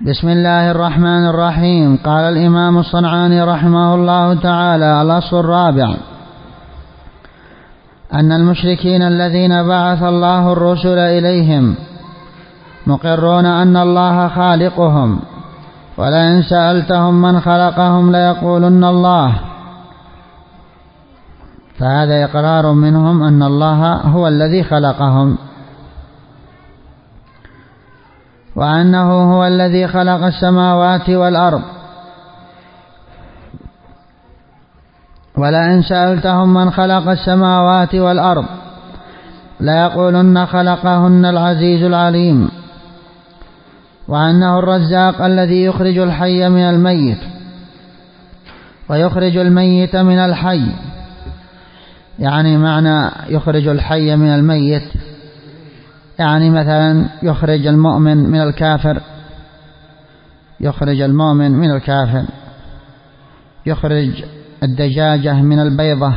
بسم الله الرحمن الرحيم. قال الإمام الصنعاني رحمه الله تعالى: الأصل الرابع أن المشركين الذين بعث الله الرسل إليهم مقرون أن الله خالقهم، ولئن سألتهم من خلقهم ليقولن الله، فهذا إقرار منهم أن الله هو الذي خلقهم، وأنه هو الذي خلق السماوات والأرض. ولئن سألتهم من خلق السماوات والأرض ليقولن خلقهن العزيز العليم، وأنه الرزاق الذي يخرج الحي من الميت ويخرج الميت من الحي. يعني معنى يخرج الحي من الميت يعني مثلا يخرج المؤمن من الكافر، يخرج المؤمن من الكافر، يخرج الدجاجة من البيضة،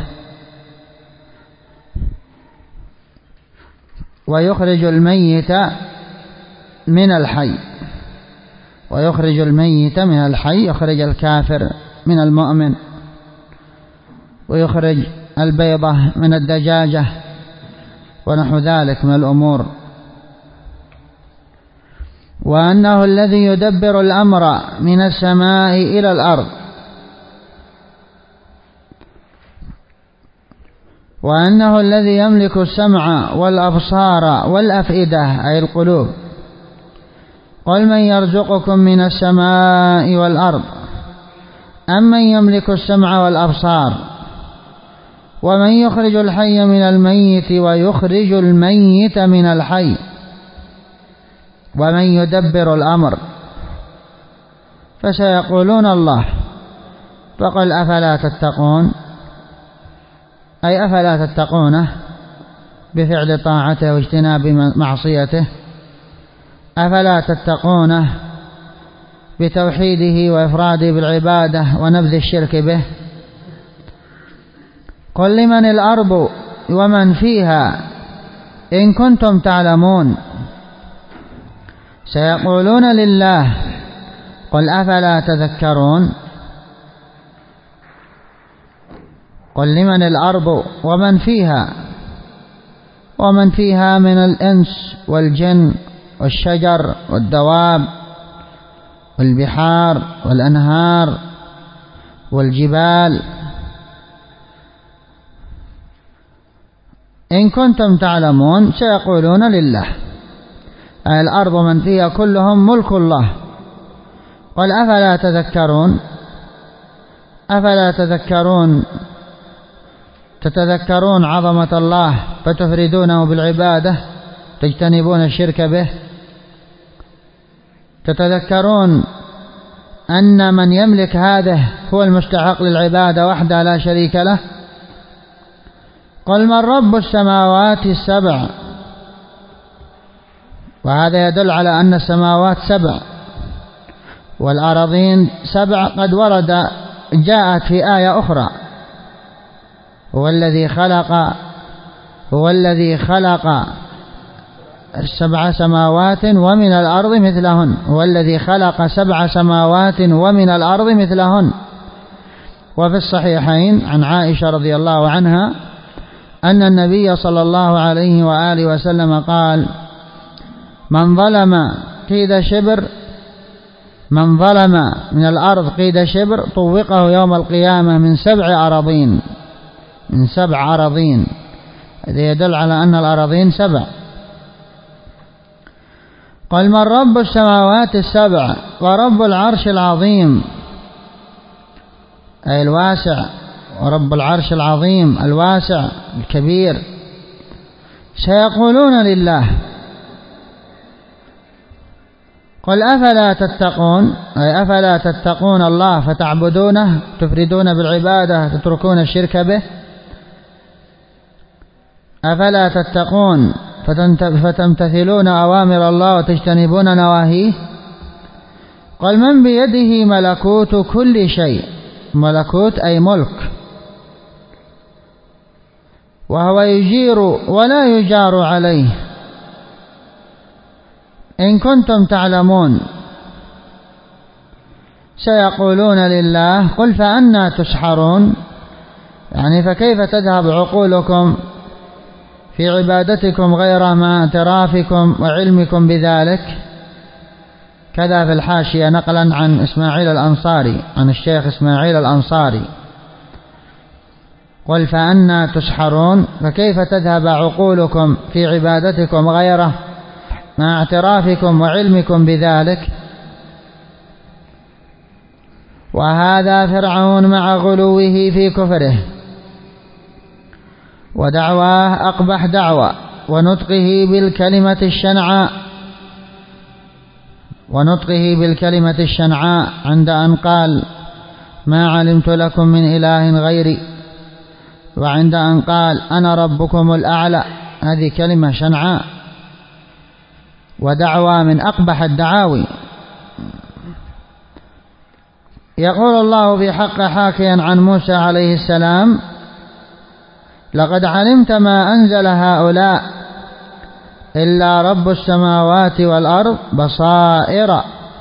ويخرج الميت من الحي، ويخرج الميت من الحي، يخرج الكافر من المؤمن، ويخرج البيضة من الدجاجة، ونحو ذلك من الأمور. وأنه الذي يدبر الأمر من السماء إلى الأرض، وأنه الذي يملك السمع والأبصار والأفئدة أي القلوب. قل من يرزقكم من السماء والأرض أم من يملك السمع والأبصار ومن يخرج الحي من الميت ويخرج الميت من الحي ومن يدبر الأمر، فسيقولون الله. فقل أفلا تتقون، أي أفلا تتقونه بفعل طاعته واجتناب معصيته، أفلا تتقونه بتوحيده وإفراده بالعبادة ونبذ الشرك به. قل لمن الأرض ومن فيها إن كنتم تعلمون، سيقولون لله. قل أفلا تذكرون. قل لمن الأرض ومن فيها، ومن فيها من الإنس والجن والشجر والدواب والبحار والأنهار والجبال. إن كنتم تعلمون سيقولون لله، أي الأرض ومن فيها كلهم ملك الله. قل أفلا تذكرون، أفلا تذكرون، تتذكرون عظمة الله فتفردونه بالعبادة، تجتنبون الشرك به، تتذكرون أن من يملك هذه هو المستحق للعبادة وحده لا شريك له. قل من رب السماوات السبع، وهذا يدل على أن السماوات سبع والأراضين سبع، قد ورد جاءت في آية أخرى: هو الذي خلق السبع سماوات ومن الأرض مثلهن، هو الذي خلق 7 سماوات ومن الأرض مثلهن. وفي الصحيحين عن عائشة رضي الله عنها أن النبي صلى الله عليه وآله وسلم قال: من ظلم من الأرض قيد شبر طوقه يوم القيامة من 7 أراضين، من 7 أراضين. هذا يدل على أن الأراضين 7. قل من رب السماوات السبع ورب العرش العظيم، أي الواسع، ورب العرش العظيم الواسع الكبير. سيقولون لله. قل أفلا تتقون، أي أفلا تتقون الله فتعبدونه، تفردون بالعبادة، تتركون الشرك به. أفلا تتقون فتمتثلون أوامر الله وتجتنبون نواهيه. قل من بيده ملكوت كل شيء، ملكوت أي ملك، وهو يجير ولا يجار عليه، إن كنتم تعلمون. سيقولون لله. قل فأنى تسحرون، يعني فكيف تذهب عقولكم في عبادتكم غير مع اعترافكم وعلمكم بذلك. كذا في الحاشية نقلا عن إسماعيل الأنصاري، عن الشيخ إسماعيل الأنصاري: قل فأنى تسحرون، فكيف تذهب عقولكم في عبادتكم غيره مع اعترافكم وعلمكم بذلك. وهذا فرعون مع غلوه في كفره ودعواه أقبح دعوة ونطقه بالكلمة الشنعاء عند أن قال: ما علمت لكم من إله غيري، وعند أن قال: أنا ربكم الأعلى. هذه كلمة شنعاء ودعوة من أقبح الدعاوي. يقول الله في حق حاكيا عن موسى عليه السلام: لقد علمت ما أنزل هؤلاء إلا رب السماوات والأرض بصائر.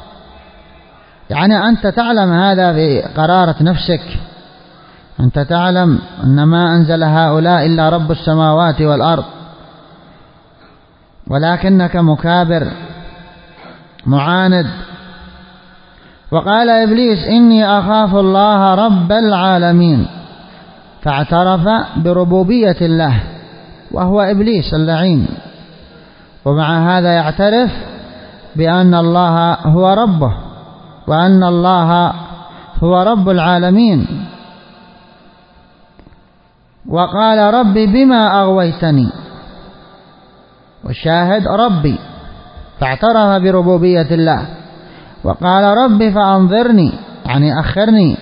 يعني أنت تعلم هذا في قرارة نفسك، أنت تعلم أن ما أنزل هؤلاء إلا رب السماوات والأرض، ولكنك مكابر معاند. وقال إبليس: إني أخاف الله رب العالمين، فاعترف بربوبية الله، وهو إبليس اللعين، ومع هذا يعترف بأن الله هو ربه وأن الله هو رب العالمين. وقال: ربي بما أغويتني، والشاهد ربي، فاعترف بربوبية الله. وقال: ربي فأنظرني، يعني أخرني.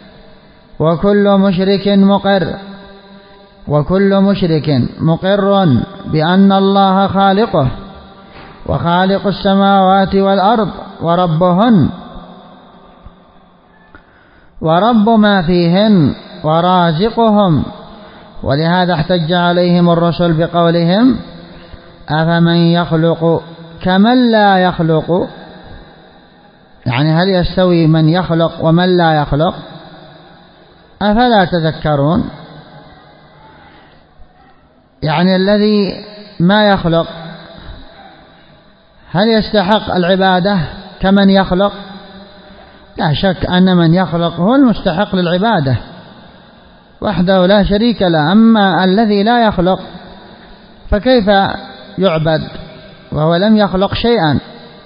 وكل مشرك مقر بأن الله خالقه وخالق السماوات والأرض وربهن ورب ما فيهن ورازقهم. ولهذا احتج عليهم الرسل بقولهم: أفمن يخلق كمن لا يخلق، يعني هل يستوي من يخلق ومن لا يخلق؟ أفلا تذكرون؟ يعني الذي ما يخلق هل يستحق العبادة كمن يخلق؟ لا شك أن من يخلق هو المستحق للعبادة وحده لا شريك له. أما الذي لا يخلق فكيف يعبد وهو لم يخلق شيئا؟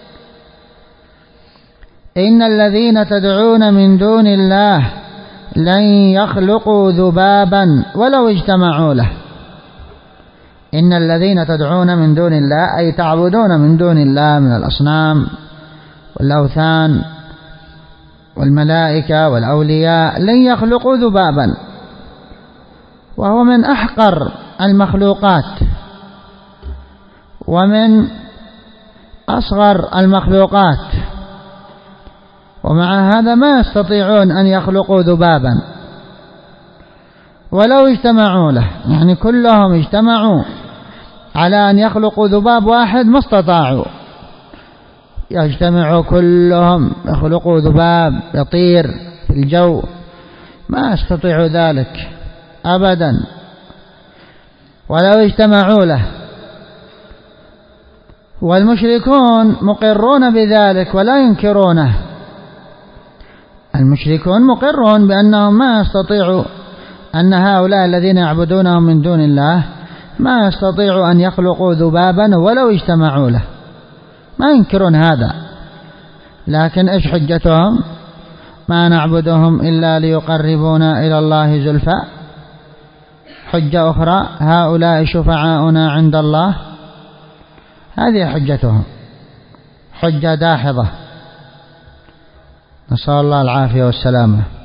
إن الذين تدعون من دون الله لن يخلقوا ذبابا ولو اجتمعوا له. إن الذين تدعون من دون الله أي تعبدون من دون الله من الأصنام والأوثان والملائكة والأولياء لن يخلقوا ذبابا، وهو من أحقر المخلوقات ومن أصغر المخلوقات، ومع هذا ما يستطيعون أن يخلقوا ذبابا ولو اجتمعوا له. يعني كلهم اجتمعوا على أن يخلقوا ذباب واحد ما استطاعوا، يجتمعوا كلهم يخلقوا ذباب يطير في الجو، ما يستطيعوا ذلك أبدا ولو اجتمعوا له. والمشركون مقرون بذلك ولا ينكرونه. المشركون مقرون بأنهم ما يستطيعوا، أن هؤلاء الذين يعبدونهم من دون الله ما يستطيعوا أن يخلقوا ذبابا ولو اجتمعوا له، ما ينكرون هذا. لكن إيش حجتهم؟ ما نعبدهم إلا ليقربونا إلى الله زلفى. حجة أخرى: هؤلاء شفعاؤنا عند الله. هذه حجتهم، حجة داحضة، نسأل الله العافية والسلامة.